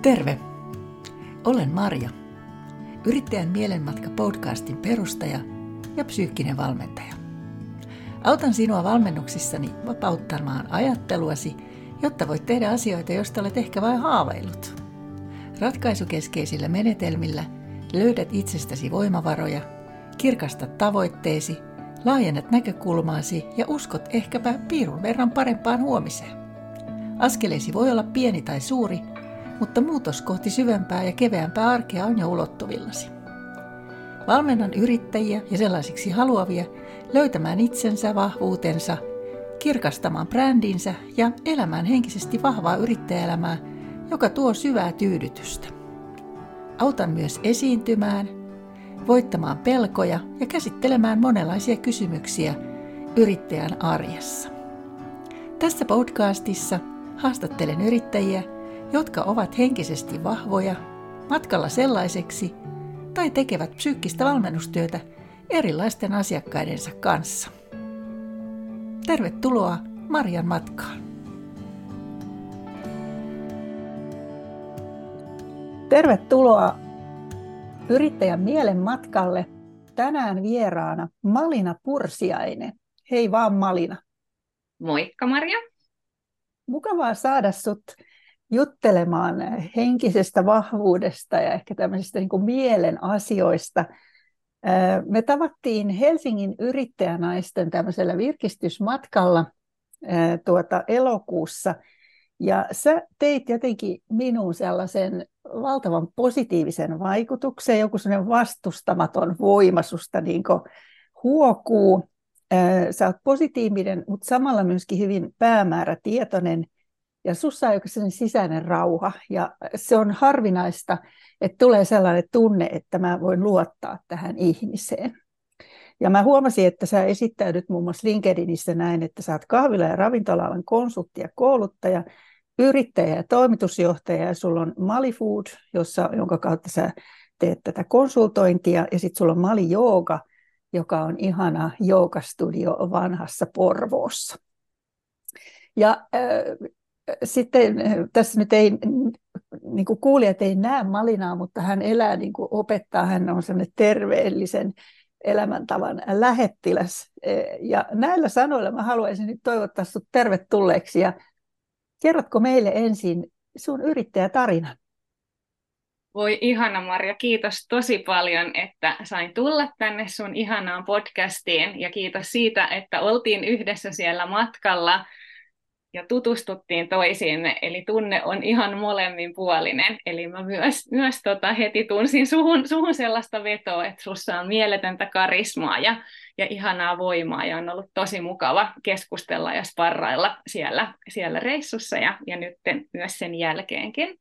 Terve! Olen Marja, Yrittäjän mielenmatka podcastin perustaja ja psyykkinen valmentaja. Autan sinua valmennuksissani vapauttamaan ajatteluasi, jotta voit tehdä asioita, joista olet ehkä vain haaveillut. Ratkaisukeskeisillä menetelmillä löydät itsestäsi voimavaroja, kirkastat tavoitteesi, laajennat näkökulmaasi ja uskot ehkäpä piirun verran parempaan huomiseen. Askeleesi voi olla pieni tai suuri, mutta muutos kohti syvempää ja keveämpää arkea on jo ulottuvillasi. Valmennan yrittäjiä ja sellaisiksi haluavia löytämään itsensä, vahvuutensa, kirkastamaan brändinsä ja elämään henkisesti vahvaa yrittäjäelämää, joka tuo syvää tyydytystä. Autan myös esiintymään, voittamaan pelkoja ja käsittelemään monenlaisia kysymyksiä yrittäjän arjessa. Tässä podcastissa haastattelen yrittäjiä, jotka ovat henkisesti vahvoja, matkalla sellaiseksi tai tekevät psyykkistä valmennustyötä erilaisten asiakkaidensa kanssa. Tervetuloa Marjan matkaan! Tervetuloa Yrittäjän mielen matkalle. Tänään vieraana Malina Pursiainen. Hei vaan Malina. Moikka Marja. Mukavaa saada sut juttelemaan henkisestä vahvuudesta ja ehkä tämmöisistä niin kuin mielen asioista. Me tavattiin Helsingin yrittäjänaisten tämmöisellä virkistysmatkalla elokuussa. Ja sä teit jotenkin minuun sellaisen valtavan positiivisen vaikutuksen, joku sellainen vastustamaton voima susta niin kuin huokuu. Sä oot positiivinen, mutta samalla myöskin hyvin päämäärätietoinen. Ja sussa on joku sellainen sisäinen rauha. Ja se on harvinaista, että tulee sellainen tunne, että mä voin luottaa tähän ihmiseen. Ja mä huomasin, että sä esittäydyt muun muassa LinkedInissä näin, että sä oot kahvila- ja ravintola-alan konsultti ja kouluttaja, yrittäjä ja toimitusjohtaja, ja sulla on Mali Food, jonka kautta sä teet tätä konsultointia, ja sitten sulla on Mali Jooga, joka on ihana joogastudio vanhassa Porvoossa. Ja sitten tässä nyt ei, niin kuin kuulijat ei näe Malinaa, mutta hän elää niin kuin opettaa, hän on sellainen terveellisen elämäntavan lähettiläs. Ja näillä sanoilla mä haluaisin nyt toivottaa sut tervetulleeksi. Ja kerrotko meille ensin sun yrittäjätarinan? Voi ihana Marja, kiitos tosi paljon, että sain tulla tänne sun ihanaan podcastiin. Ja kiitos siitä, että oltiin yhdessä siellä matkalla ja tutustuttiin toisiimme. Eli tunne on ihan molemminpuolinen. Eli mä myös heti tunsin suhun sellaista vetoa, että sussa on mieletöntä karismaa ja ihanaa voimaa. Ja on ollut tosi mukava keskustella ja sparrailla siellä reissussa ja nyt myös sen jälkeenkin.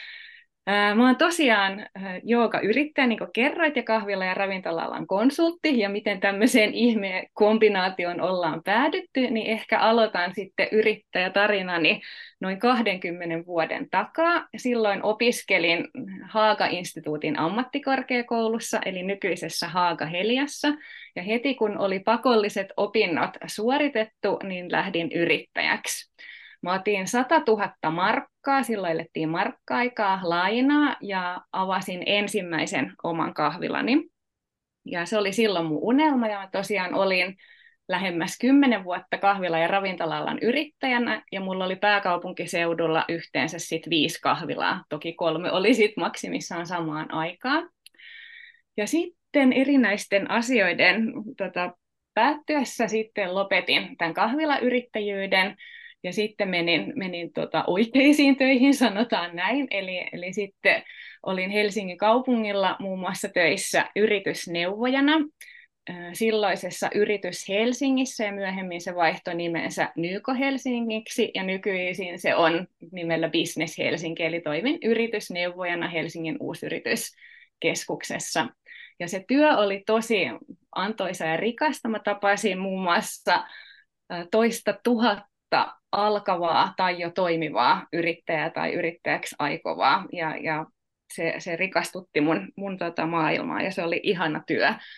Mä oon tosiaan joogayrittäjä, niin kuin kerroit, ja kahvila- ja ravintola-alan konsultti, ja miten tämmöiseen ihme-kombinaatioon ollaan päädytty, niin ehkä aloitan sitten yrittäjätarinani noin 20 vuoden takaa. Silloin opiskelin Haaga-instituutin ammattikorkeakoulussa, eli nykyisessä Haaga-Heliassa, ja heti kun oli pakolliset opinnot suoritettu, niin lähdin yrittäjäksi. Mä otin 100 000 markkaa, silloin elettiin markka-aikaa, lainaa ja avasin ensimmäisen oman kahvilani. Ja se oli silloin mun unelma ja mä tosiaan olin lähemmäs 10 vuotta kahvila- ja ravintola-alan yrittäjänä ja mulla oli pääkaupunkiseudulla yhteensä sit 5 kahvilaa. Toki 3 oli sit maksimissaan samaan aikaan. Ja sitten erinäisten asioiden päättyessä sitten lopetin tämän kahvilayrittäjyyden. Ja sitten menin oikeisiin töihin, sanotaan näin. Eli sitten olin Helsingin kaupungilla muun muassa töissä yritysneuvojana silloisessa Yritys Helsingissä, ja myöhemmin se vaihtoi nimensä Nyko Helsingiksi, ja nykyisin se on nimellä Business Helsinki, eli toimin yritysneuvojana Helsingin uusyrityskeskuksessa. Ja se työ oli tosi antoisa ja rikasta. Mä tapasin muun muassa 2 000 alkavaa tai jo toimivaa yrittäjää tai yrittäjäksi aikovaa, ja se rikastutti mun maailmaa, ja se oli ihana työ.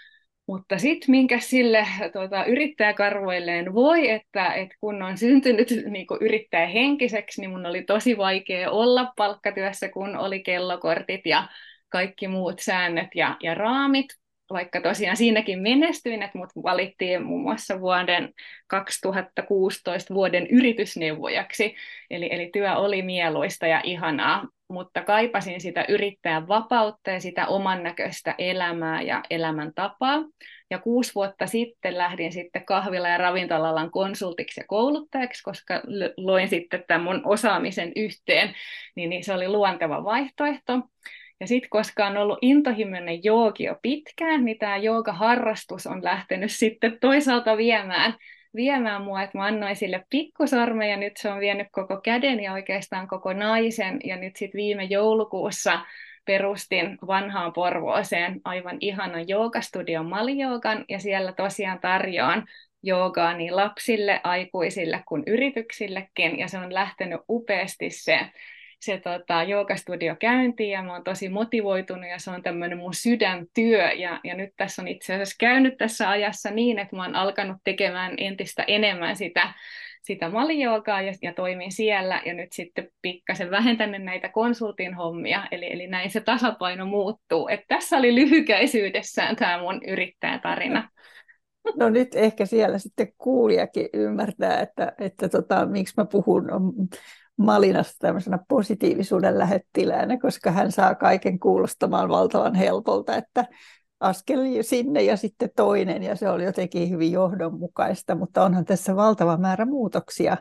Mutta sitten minkä sille yrittäjäkarvoilleen voi, että kun on syntynyt niin yrittäjähenkiseksi, niin mun oli tosi vaikea olla palkkatyössä, kun oli kellokortit ja kaikki muut säännöt ja raamit. Vaikka tosiaan siinäkin menestyin, että mut valittiin muun muassa vuoden 2016 vuoden yritysneuvojaksi. Eli työ oli mieluista ja ihanaa, mutta kaipasin sitä yrittäjän vapautta ja sitä oman näköistä elämää ja elämäntapaa. Ja 6 vuotta sitten lähdin sitten kahvila- ja ravintola-alan konsultiksi ja kouluttajaksi, koska loin sitten tämän mun osaamisen yhteen, niin se oli luonteva vaihtoehto. Ja sitten, koska on ollut intohimoinen joogi jo pitkään, niin tämä joogaharrastus on lähtenyt sitten toisaalta viemään mua, että mä annoin sille pikkusormen ja nyt se on vienyt koko käden ja oikeastaan koko naisen. Ja nyt sitten viime joulukuussa perustin vanhaan Porvooseen aivan ihanan joogastudion Mali-joogan ja siellä tosiaan tarjoan joogaa niin lapsille, aikuisille kuin yrityksillekin ja se on lähtenyt upeasti se joogastudio käyntiin ja mä oon tosi motivoitunut ja se on tämmöinen mun sydäntyö ja nyt tässä on itse asiassa käynyt tässä ajassa niin, että mä oon alkanut tekemään entistä enemmän sitä malijoogaa ja toimin siellä ja nyt sitten pikkasen vähentänyt näitä konsultin hommia, eli näin se tasapaino muuttuu. Että tässä oli lyhykäisyydessään tämä mun yrittäjätarina. No nyt ehkä siellä sitten kuulijakin ymmärtää, että miksi mä puhun Malinasta tämmöisenä positiivisuuden lähettiläänä, koska hän saa kaiken kuulostamaan valtavan helpolta, että askel sinne ja sitten toinen, ja se oli jotenkin hyvin johdonmukaista, mutta onhan tässä valtava määrä muutoksia.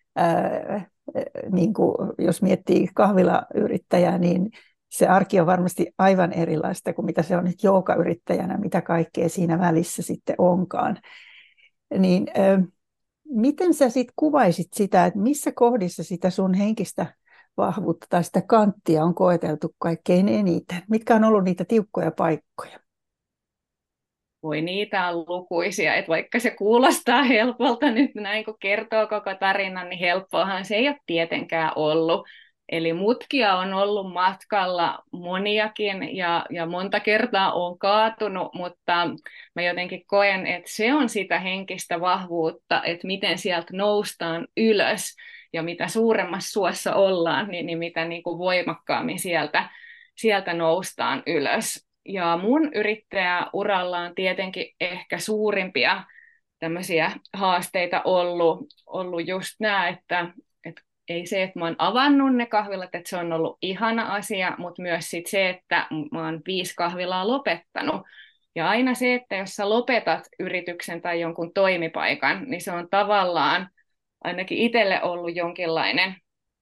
Niin kuin jos miettii kahvilayrittäjää, niin se arki on varmasti aivan erilaista kuin mitä se on nyt joogayrittäjänä, mitä kaikkea siinä välissä sitten onkaan. Niin miten sä sitten kuvaisit sitä, että missä kohdissa sitä sun henkistä vahvuutta tai sitä kanttia on koeteltu kaikkein eniten? Mitkä on ollut niitä tiukkoja paikkoja? Voi niitä on lukuisia, että vaikka se kuulostaa helpolta nyt näin, kun kertoo koko tarinan, niin helppoahan se ei ole tietenkään ollut. Eli mutkia on ollut matkalla moniakin ja monta kertaa on kaatunut, mutta mä jotenkin koen, että se on sitä henkistä vahvuutta, että miten sieltä noustaan ylös ja mitä suuremmassa suossa ollaan, niin mitä niin kuin voimakkaammin sieltä noustaan ylös. Ja mun yrittäjäuralla on tietenkin ehkä suurimpia tämmöisiä haasteita ollut just nämä, että ei se, että mä oon avannut ne kahvilat, että se on ollut ihana asia, mutta myös sit se, että mä oon 5 kahvilaa lopettanut. Ja aina se, että jos sä lopetat yrityksen tai jonkun toimipaikan, niin se on tavallaan ainakin itselle ollut jonkinlainen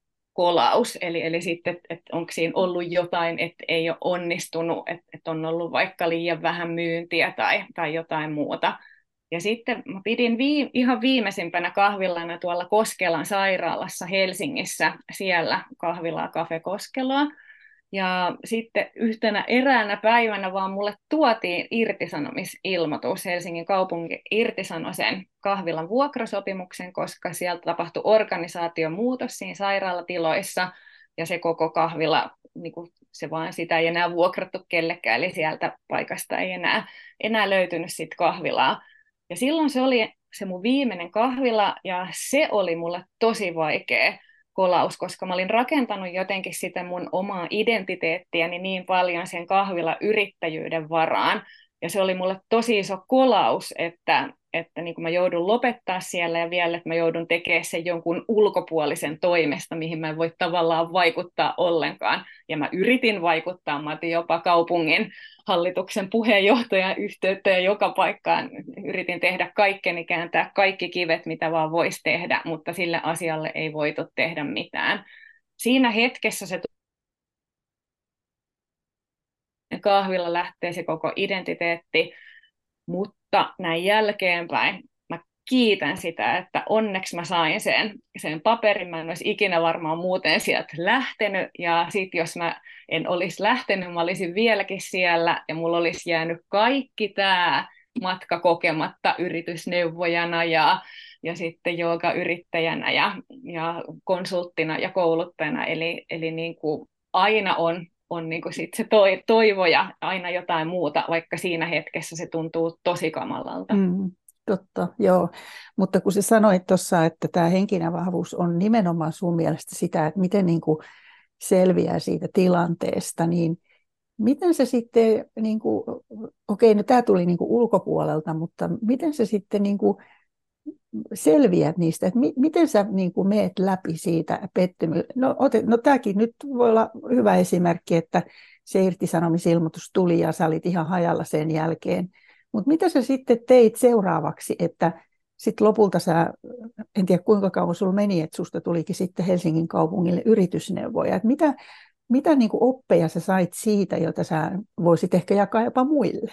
kolaus. Eli sitten, että onko siinä ollut jotain, että ei ole onnistunut, että on ollut vaikka liian vähän myyntiä tai jotain muuta. Ja sitten mä pidin ihan viimeisimpänä kahvilana tuolla Koskelan sairaalassa Helsingissä, siellä kahvilaa Cafe Koskeloa. Ja sitten yhtenä eräänä päivänä vaan mulle tuotiin irtisanomisilmoitus. Helsingin kaupunki irtisanoi sen kahvilan vuokrasopimuksen, koska sieltä tapahtui organisaatiomuutos siinä sairaalatiloissa. Ja se koko kahvila, niin kuin se vaan sitä ei enää vuokrattu kellekään, eli sieltä paikasta ei enää löytynyt sit kahvilaa. Ja silloin se oli se mun viimeinen kahvila, ja se oli mulle tosi vaikea kolaus, koska mä olin rakentanut jotenkin sitä mun omaa identiteettiäni niin paljon sen kahvilayrittäjyyden varaan. Ja se oli mulle tosi iso kolaus, että niin kuin mä joudun lopettaa siellä ja vielä, että mä joudun tekemään sen jonkun ulkopuolisen toimesta, mihin mä en voi tavallaan vaikuttaa ollenkaan. Ja mä yritin vaikuttaa, mä otin jopa kaupungin hallituksen puheenjohtajan yhteyttä ja joka paikkaan yritin tehdä kaikkeni, kääntää kaikki kivet, mitä vaan voisi tehdä, mutta sille asialle ei voitu tehdä mitään. Siinä hetkessä se kahvilla lähtee se koko identiteetti, mutta näin jälkeenpäin mä kiitän sitä, että onneksi mä sain sen paperin. Mä en olisi ikinä varmaan muuten sieltä lähtenyt. Ja sitten jos mä en olisi lähtenyt, mä olisin vieläkin siellä ja mulla olisi jäänyt kaikki tämä matka kokematta yritysneuvojana ja sitten joogayrittäjänä ja konsulttina ja kouluttajana. Eli niin kuin aina on on niin kuin sit se toivo ja aina jotain muuta, vaikka siinä hetkessä se tuntuu tosi kamalalta. Totta, joo. Mutta kun sä sanoit tuossa, että tämä henkinen vahvuus on nimenomaan sun mielestä sitä, että miten niin kuin selviää siitä tilanteesta, niin miten se sitten, niin kuin, okei, no tämä tuli niin kuin ulkopuolelta, mutta miten se sitten niin kuin selviät niistä, että miten sä niin kuin meet läpi siitä pettymyksestä? No tämäkin nyt voi olla hyvä esimerkki, että se irtisanomisilmoitus tuli ja sä olit ihan hajalla sen jälkeen. Mutta mitä sä sitten teit seuraavaksi, että sitten lopulta sä, en tiedä kuinka kauan sulla meni, että susta tulikin sitten Helsingin kaupungille yritysneuvoja. Että mitä niin kuin oppeja sä sait siitä, jota sä voisit ehkä jakaa jopa muille?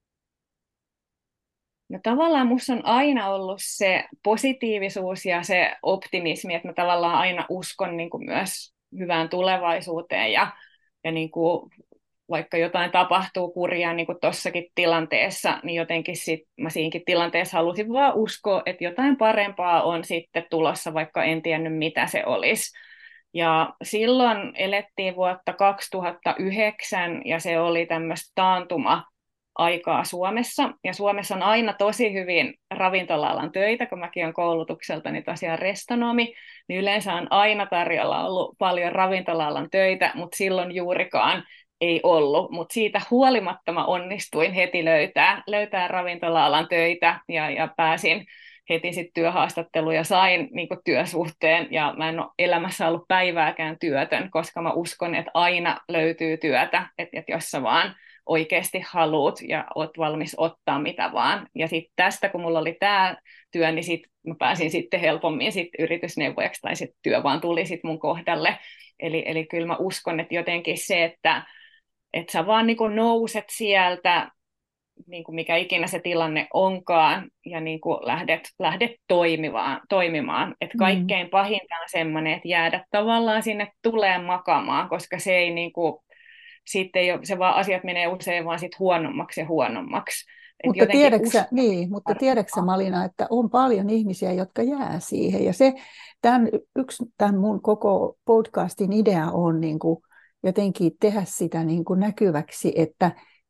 No tavallaan musta on aina ollut se positiivisuus ja se optimismi, että mä tavallaan aina uskon niin kuin myös hyvään tulevaisuuteen ja niin kuin, vaikka jotain tapahtuu kurjaa niin kuin tossakin tilanteessa, niin jotenkin mä siinäkin tilanteessa halusin vaan uskoa, että jotain parempaa on sitten tulossa, vaikka en tiennyt mitä se olisi. Ja silloin elettiin vuotta 2009 ja se oli tämmöistä taantuma-aikaa Suomessa. Ja Suomessa on aina tosi hyvin ravintola-alan töitä, kun mäkin olen koulutukseltani tosiaan restonomi, niin yleensä on aina tarjolla ollut paljon ravintola-alan töitä, mutta silloin juurikaan ei ollut. Mutta siitä huolimatta mä onnistuin heti löytää ravintola-alan töitä ja pääsin heti sitten työhaastatteluun ja sain niin kuin työsuhteen ja mä en ole elämässä ollut päivääkään työtön, koska mä uskon, että aina löytyy työtä, että jos sä vaan oikeasti haluat ja oot valmis ottaa mitä vaan. Ja sitten tästä, kun mulla oli tämä työ, niin sit mä pääsin sitten helpommin yritysneuvojaksi tai sitten työ vaan tuli sitten mun kohdalle. Eli kyllä mä uskon, että jotenkin se, että sä vaan niin kuin nouset sieltä, niin kuin mikä ikinä se tilanne onkaan, ja niin kuin lähdet toimimaan. Että kaikkein pahinta on semmoinen, että jäädä tavallaan sinne tuleen makaamaan, koska se ei niin kuin, sitten ei ole, se vaan asiat menee usein vaan sit huonommaksi ja huonommaksi. Mutta tiedätkö Malina, että on paljon ihmisiä, jotka jää siihen. Ja tämän mun koko podcastin idea on niin kuin jotenkin tehdä sitä niin kuin näkyväksi, että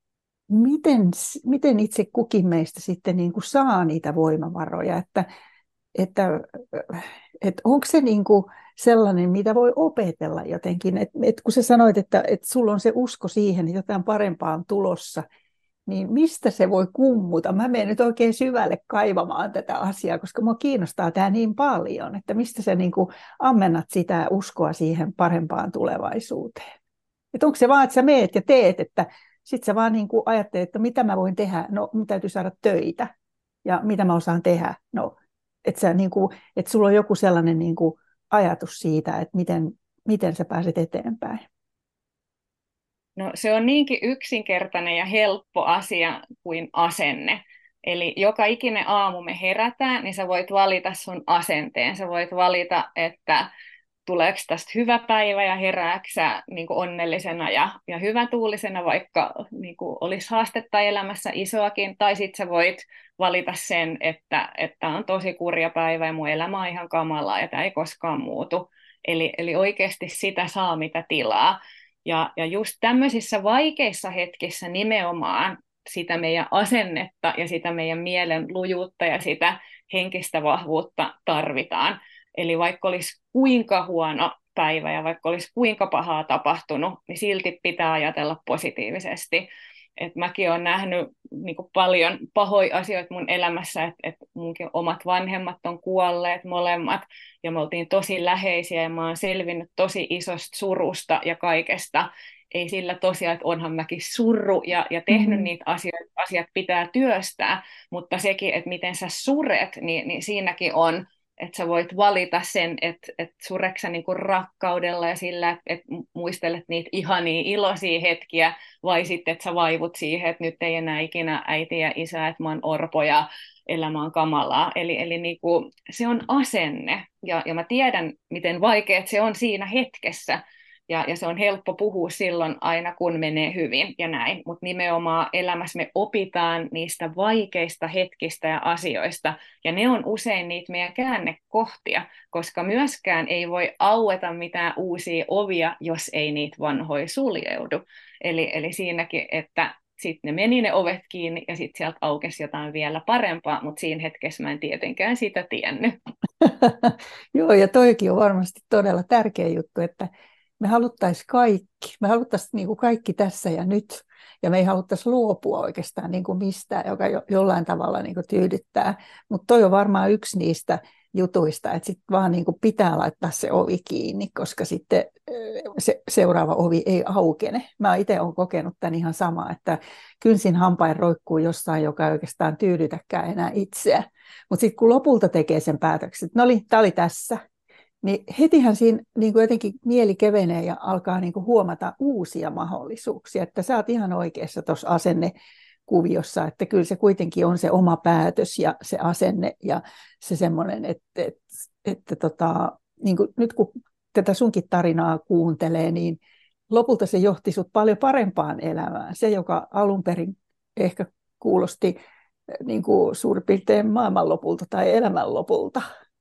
miten itse kukin meistä sitten niin kuin saa niitä voimavaroja, että onko se niin kuin sellainen, mitä voi opetella jotenkin, että kun sä sanoit, että sulla on se usko siihen, että jotain parempaa on tulossa, niin mistä se voi kummuta? Mä menen nyt oikein syvälle kaivamaan tätä asiaa, koska mua kiinnostaa tämä niin paljon, että mistä sä niin kuin ammennat sitä uskoa siihen parempaan tulevaisuuteen. Että onko se vaan, että sä meet ja teet, että sitten sä vaan niin kuin ajattelet, että mitä mä voin tehdä, no mun täytyy saada töitä ja mitä mä osaan tehdä. No, että sulla on joku sellainen niin kuin ajatus siitä, että miten sä pääset eteenpäin. No se on niinkin yksinkertainen ja helppo asia kuin asenne. Eli joka ikinen aamu me herätään, niin sä voit valita sun asenteen. Sä voit valita, että tuleeko tästä hyvä päivä ja herääksä niin kuin onnellisena ja hyvätuulisena, vaikka niin kuin olisi haastetta elämässä isoakin, tai sitten sä voit valita sen, että on tosi kurja päivä ja mun elämä on ihan kamalaa ja tämä ei koskaan muutu. Eli oikeasti sitä saa mitä tilaa. Ja just tämmöisissä vaikeissa hetkissä nimenomaan sitä meidän asennetta ja sitä meidän mielen lujuutta ja sitä henkistä vahvuutta tarvitaan. Eli vaikka olisi kuinka huono päivä ja vaikka olisi kuinka pahaa tapahtunut, niin silti pitää ajatella positiivisesti. Et mäkin olen nähnyt niin kuin paljon pahoja asioita mun elämässä, että munkin omat vanhemmat on kuolleet molemmat, ja me oltiin tosi läheisiä, ja mä oon selvinnyt tosi isosta surusta ja kaikesta. Ei sillä tosiaan, että onhan mäkin surru ja tehnyt niitä asioita, asiat pitää työstää, mutta sekin, että miten sä suret, niin siinäkin on, että sä voit valita sen, että sureksä niinku rakkaudella ja sillä, että muistelet niitä ihania iloisia hetkiä, vai sitten, että sä vaivut siihen, että nyt ei enää ikinä äiti ja isä, että mä oon orpo ja elämä on kamalaa. Eli niinku, se on asenne, ja mä tiedän, miten vaikeat se on siinä hetkessä, ja se on helppo puhua silloin aina, kun menee hyvin ja näin, mutta nimenomaan elämässä me opitaan niistä vaikeista hetkistä ja asioista, ja ne on usein niitä meidän käännekohtia, koska myöskään ei voi aueta mitään uusia ovia, jos ei niitä vanhoja suljeudu. Eli siinäkin, että sitten ne meni ne ovet kiinni ja sitten sieltä aukesi jotain vielä parempaa, mutta siinä hetkessä mä en tietenkään sitä tiennyt. Joo, ja toikin on varmasti todella tärkeä juttu, että me haluttaisiin kaikki. Me haluttaisiin niin kuin kaikki tässä ja nyt. Ja me ei haluttaisi luopua oikeastaan niin kuin mistään, joka jollain tavalla niin kuin tyydyttää. Mutta toi on varmaan yksi niistä jutuista, että sitten vaan niin kuin pitää laittaa se ovi kiinni, koska sitten se seuraava ovi ei aukene. Mä itse olen kokenut tämän ihan samaa, että kynsin hampain roikkuu jossain, joka ei oikeastaan tyydytäkään enää itseä. Mutta sitten kun lopulta tekee sen päätöksen, että no tämä oli tässä, niin hetihän siinä niin kuin jotenkin mieli kevenee ja alkaa niin kuin huomata uusia mahdollisuuksia. Että sä oot ihan oikeassa tuossa asennekuviossa, että kyllä se kuitenkin on se oma päätös ja se asenne ja se semmoinen, että niin kuin nyt kun tätä sunkin tarinaa kuuntelee, niin lopulta se johti sut paljon parempaan elämään. Se, joka alun perin ehkä kuulosti niin kuin suurin piirtein maailmanlopulta tai elämänlopulta.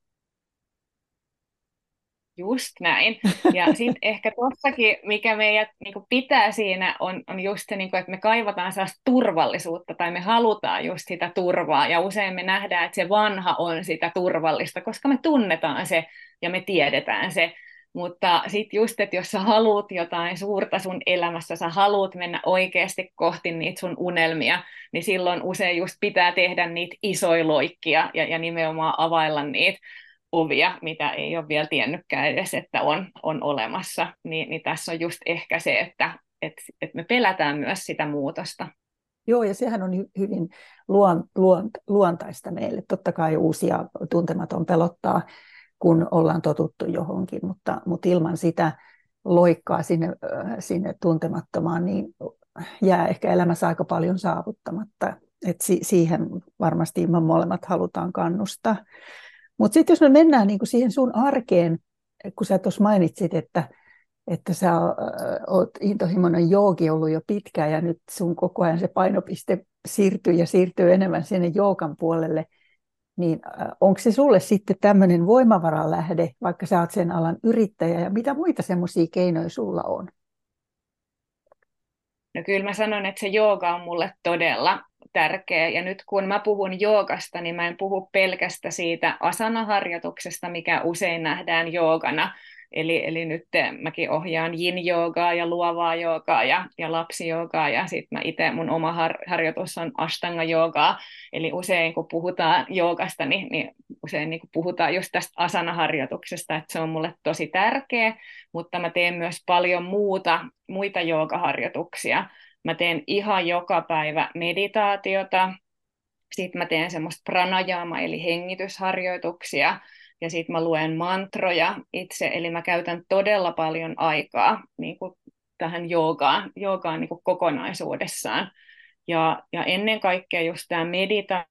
Just näin. Ja sitten ehkä tuossakin, mikä meidät pitää siinä, on just se, että me kaivataan sellaista turvallisuutta tai me halutaan just sitä turvaa. Ja usein me nähdään, että se vanha on sitä turvallista, koska me tunnetaan se ja me tiedetään se. Mutta sitten just, että jos sä haluat jotain suurta sun elämässä, sä haluat mennä oikeasti kohti niitä sun unelmia, niin silloin usein just pitää tehdä niitä isoja loikkia ja nimenomaan availla niitä ovia, mitä ei ole vielä tiennytkään edes, että on olemassa. Niin tässä on just ehkä se, että me pelätään myös sitä muutosta. Joo, ja sehän on hyvin luontaista meille. Totta kai uusia tuntematon pelottaa, kun ollaan totuttu johonkin, mutta ilman sitä loikkaa sinne tuntemattomaan, niin jää ehkä elämässä aika paljon saavuttamatta. Et siihen varmasti me molemmat halutaan kannustaa. Mutta sitten jos me mennään niinku siihen sun arkeen, kun sä tuossa mainitsit, että sä oot intohimoinen joogi ollut jo pitkään ja nyt sun koko ajan se painopiste siirtyy enemmän sinne joogan puolelle, niin onko se sulle sitten tämmöinen voimavaran-lähde, vaikka sä oot sen alan yrittäjä, ja mitä muita semmoisia keinoja sulla on? No kyllä mä sanon, että se jooga on mulle todella tärkeä. Ja nyt kun mä puhun joogasta, niin mä en puhu pelkästä siitä asanaharjoituksesta, mikä usein nähdään joogana. Eli nyt mäkin ohjaan yin-joogaa ja luovaa joogaa ja lapsijoogaa. Ja sitten mun oma harjoitus on ashtanga-joogaa. Eli usein kun puhutaan joogasta, niin usein niin puhutaan just tästä asanaharjoituksesta, että se on mulle tosi tärkeä. Mutta mä teen myös paljon muita joogaharjoituksia. Mä teen ihan joka päivä meditaatiota, sitten mä teen semmoista pranajama eli hengitysharjoituksia, ja sitten mä luen mantroja itse, eli mä käytän todella paljon aikaa niin kuin tähän joogaan niin kuin kokonaisuudessaan. Ja ennen kaikkea just tämä meditaatio,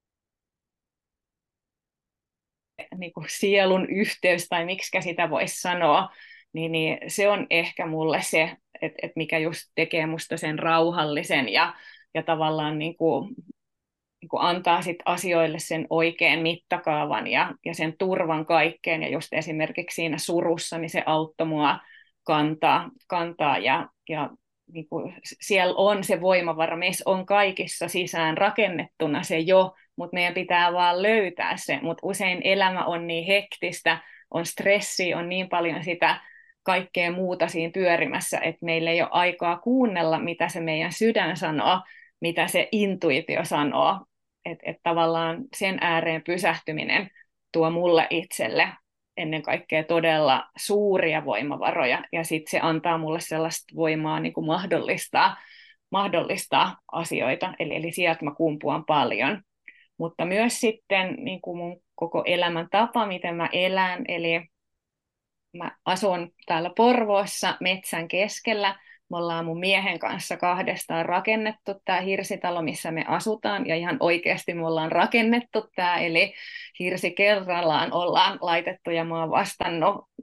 niin kuin sielun yhteys, tai miksikä sitä voisi sanoa, niin se on ehkä mulle se, että mikä just tekee musta sen rauhallisen ja tavallaan niin kuin antaa sit asioille sen oikean mittakaavan ja sen turvan kaikkeen. Ja just esimerkiksi siinä surussa, niin se auttoi mua kantaa ja niin kuin siellä on se voimavara, meissä on kaikissa sisään rakennettuna se jo, mutta meidän pitää vaan löytää se. Mutta usein elämä on niin hektistä, on stressiä, on niin paljon sitä kaikkea muuta siinä pyörimässä, että meillä ei ole aikaa kuunnella, mitä se meidän sydän sanoo, mitä se intuitio sanoo. Että tavallaan sen ääreen pysähtyminen tuo mulle itselle ennen kaikkea todella suuria voimavaroja, ja sitten se antaa mulle sellaista voimaa niin kuin mahdollistaa asioita, eli sieltä mä kumpuan paljon. Mutta myös sitten niin kuin mun koko elämän tapa, miten mä elän, eli mä asun täällä Porvoossa metsän keskellä. Me ollaan mun miehen kanssa kahdestaan rakennettu tämä hirsitalo, missä me asutaan, ja ihan oikeasti me ollaan rakennettu tämä, eli hirsi kerrallaan ollaan laitettu, ja mä oon vastannut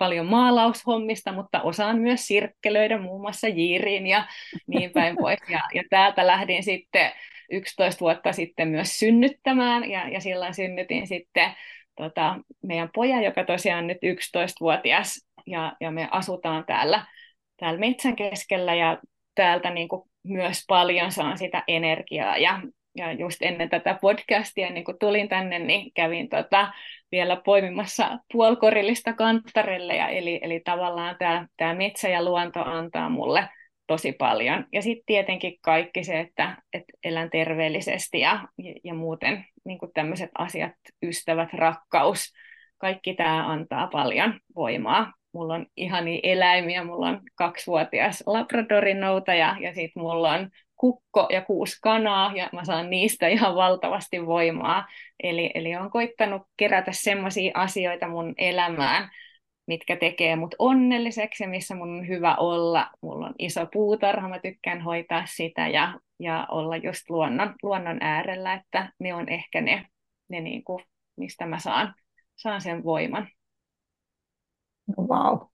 paljon maalaushommista, mutta osaan myös sirkkelöidä muun muassa jiiriin ja niin päin pois. Ja täältä lähdin sitten 11 vuotta sitten myös synnyttämään ja silloin synnytin sitten meidän pojan, joka tosiaan nyt 11-vuotias ja me asutaan täällä metsän keskellä ja täältä niin kuin myös paljon saan sitä energiaa ja just ennen tätä podcastia, niin kun tulin tänne, niin kävin vielä poimimassa puolikorillista kanttarelle, eli tavallaan tämä metsä ja luonto antaa mulle tosi paljon. Ja sitten tietenkin kaikki se, että elän terveellisesti ja muuten niin tämmöiset asiat, ystävät, rakkaus, kaikki tämä antaa paljon voimaa. Mulla on ihania eläimiä, mulla on 2-vuotias labradorinoutaja ja sitten mulla on kukko ja 6 kanaa ja mä saan niistä ihan valtavasti voimaa. Eli olen koittanut kerätä semmoisia asioita mun elämään, mitkä tekee mut onnelliseksi ja missä mun on hyvä olla. Mulla on iso puutarha, mä tykkään hoitaa sitä ja olla just luonnon äärellä, että ne on ehkä ne niin kuin, mistä mä saan sen voiman. Wow.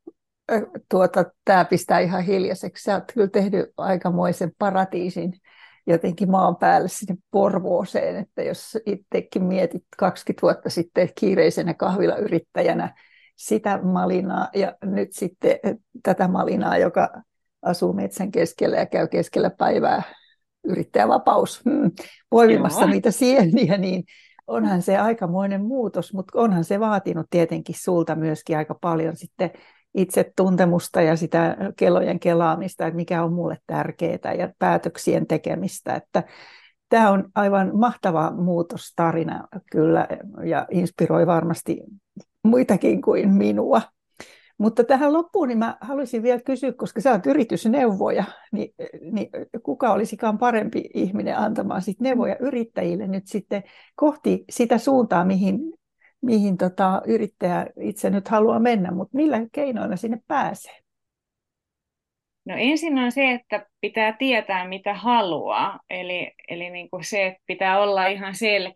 Tämä pistää ihan hiljaiseksi. Sä oot kyllä tehnyt aikamoisen paratiisin jotenkin maan päälle sinne Porvooseen, että jos itsekin mietit 20 vuotta sitten kiireisenä kahvilayrittäjänä sitä Malinaa ja nyt sitten tätä Malinaa, joka asuu metsän keskellä ja käy keskellä päivää yrittäjävapaus poimimassa niitä sieniä, niin onhan se aikamoinen muutos, mutta onhan se vaatinut tietenkin sulta myöskin aika paljon sitten itsetuntemusta ja sitä kellojen kelaamista, että mikä on mulle tärkeää ja päätöksien tekemistä. Että tämä on aivan mahtava muutostarina kyllä ja inspiroi varmasti muitakin kuin minua. Mutta tähän loppuun niin mä haluaisin vielä kysyä, koska sä oot yritysneuvoja, niin kuka olisikaan parempi ihminen antamaan sit neuvoja yrittäjille nyt sitten kohti sitä suuntaa, mihin yrittäjä itse nyt haluaa mennä, mutta millä keinoilla sinne pääsee? No ensin on se, että pitää tietää, mitä haluaa. Eli niin kuin se, että pitää olla ihan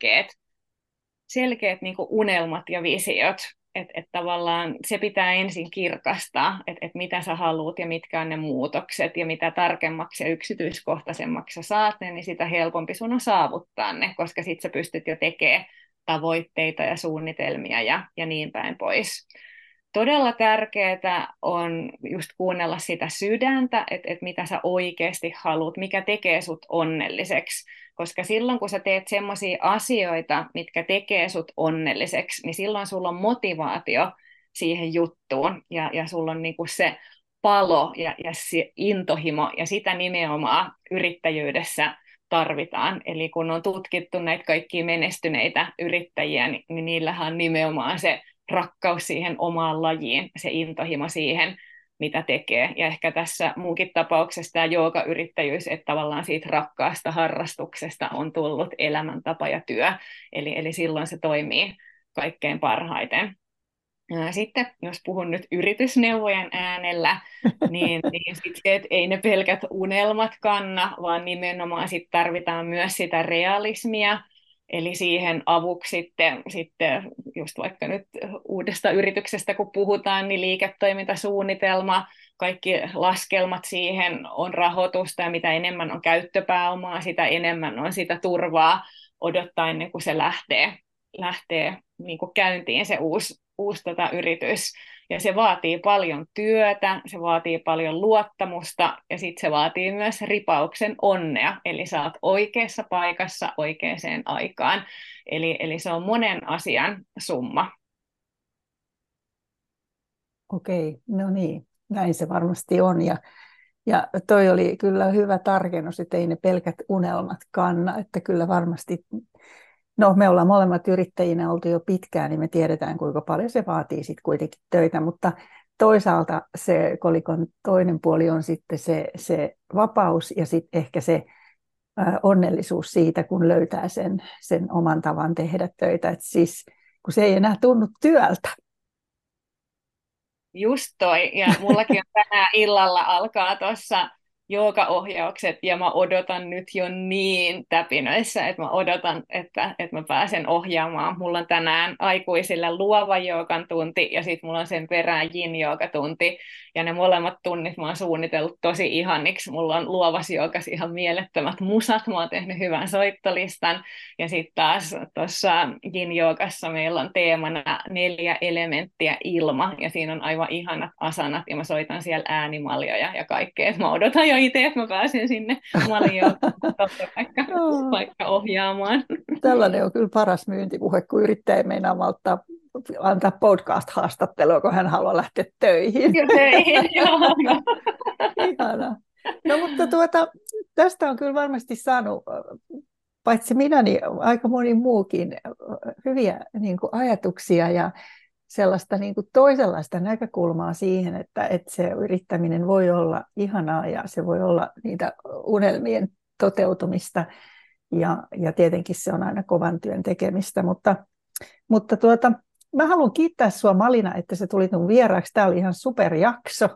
selkeät niin kuin unelmat ja visiot. Että tavallaan se pitää ensin kirkastaa, että mitä sä haluat ja mitkä on ne muutokset. Ja mitä tarkemmaksi ja yksityiskohtaisemmaksi sä saat ne, niin sitä helpompi sun on saavuttaa ne, koska sit sä pystyt jo tekemään tavoitteita ja suunnitelmia ja niin päin pois. Todella tärkeää on just kuunnella sitä sydäntä, että mitä sä oikeasti haluat, mikä tekee sut onnelliseksi. Koska silloin, kun sä teet semmoisia asioita, mitkä tekee sut onnelliseksi, niin silloin sulla on motivaatio siihen juttuun ja sulla on niinku se palo ja se intohimo ja sitä nimenomaan yrittäjyydessä tarvitaan. Eli kun on tutkittu näitä kaikkia menestyneitä yrittäjiä, niin niillähän on nimenomaan se rakkaus siihen omaan lajiin, se intohimo siihen, mitä tekee. Ja ehkä tässä munkin tapauksessa tämä joogayrittäjyys, että tavallaan siitä rakkaasta harrastuksesta on tullut elämäntapa ja työ. Eli silloin se toimii kaikkein parhaiten. Sitten jos puhun nyt yritysneuvojen äänellä, niin sit se, että ei ne pelkät unelmat kanna, vaan nimenomaan sit tarvitaan myös sitä realismia. Eli siihen avuksi sitten just vaikka nyt uudesta yrityksestä kun puhutaan, niin liiketoimintasuunnitelma, kaikki laskelmat siihen on rahoitusta ja mitä enemmän on käyttöpääomaa, sitä enemmän on sitä turvaa odottaa ennen kuin se lähtee niin kuin käyntiin se uusi yritys. Ja se vaatii paljon työtä, se vaatii paljon luottamusta ja sitten se vaatii myös ripauksen onnea. Eli sä oot oikeassa paikassa oikeaan aikaan. Eli se on monen asian summa. Okei, no niin, näin se varmasti on. Ja toi oli kyllä hyvä tarkennus, että ei ne pelkät unelmat kanna, että kyllä varmasti. No, me ollaan molemmat yrittäjinä oltu jo pitkään, niin me tiedetään, kuinka paljon se vaatii sitten kuitenkin töitä, mutta toisaalta se kolikon toinen puoli on sitten se vapaus ja sitten ehkä se onnellisuus siitä, kun löytää sen oman tavan tehdä töitä. Et siis, kun se ei enää tunnu työltä. Just toi, ja mullakin on tänään illalla alkaa tuossa joogaohjaukset ja mä odotan nyt jo niin täpinöissä, että mä odotan, että mä pääsen ohjaamaan. Mulla on tänään aikuisille luova joogan tunti ja sitten mulla on sen perään yin-joogatunti ja ne molemmat tunnit mä oon suunnitellut tosi ihaniksi. Mulla on luovassa joogassa ihan mielettömät musat, mä oon tehnyt hyvän soittolistan ja sitten taas tuossa yin-joogassa meillä on teemana 4 elementtiä ilma ja siinä on aivan ihanat asanat ja mä soitan siellä äänimaljoja ja kaikkea. Mä odotan jo itse, että mä pääsen sinne maljoon vaikka ohjaamaan. Tällainen on kyllä paras myyntipuhe, kun yrittäjä meinaa malttaa antaa podcast-haastattelua, kun hän haluaa lähteä töihin. Jo töihin, joo. Ihanaa. No mutta tästä on kyllä varmasti saanut, paitsi minä, niin aika moni muukin hyviä niin kuin ajatuksia ja sellaista niin kuin toisenlaista näkökulmaa siihen, että se yrittäminen voi olla ihanaa ja se voi olla niitä unelmien toteutumista ja tietenkin se on aina kovan työn tekemistä, mutta mä haluan kiittää sua Malina, että se tuli mun vieraaksi. Tämä oli ihan superjakso.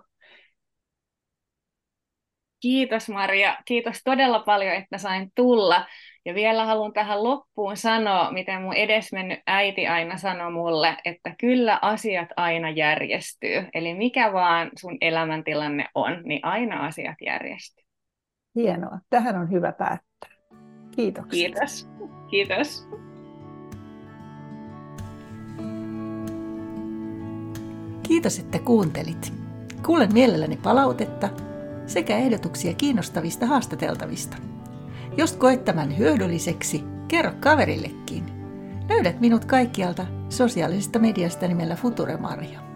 Kiitos Maria, kiitos todella paljon, että sain tulla. Ja vielä haluan tähän loppuun sanoa, miten mun edesmennyt äiti aina sanoi mulle, että kyllä asiat aina järjestyy. Eli mikä vaan sun elämäntilanne on, niin aina asiat järjestyy. Hienoa. Tähän on hyvä päättää. Kiitoksia. Kiitos. Kiitos. Kiitos, että kuuntelit. Kuulen mielelläni palautetta sekä ehdotuksia kiinnostavista haastateltavista. Jos koet tämän hyödylliseksi, kerro kaverillekin. Löydät minut kaikkialta sosiaalisesta mediasta nimellä Future Maria.